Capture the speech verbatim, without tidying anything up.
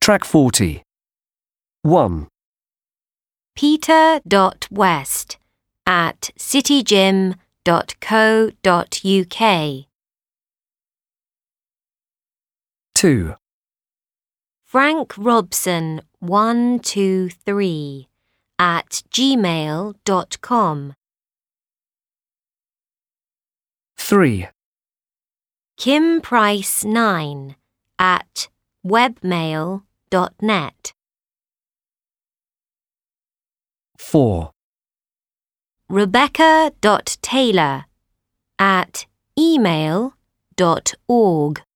Track forty. one. Peter.west at citygym dot co dot uk. two. Frank Robson one two three at gmail dot com. three. Kim Price nine at webmail dot net. four. Rebecca.taylor at email dot org.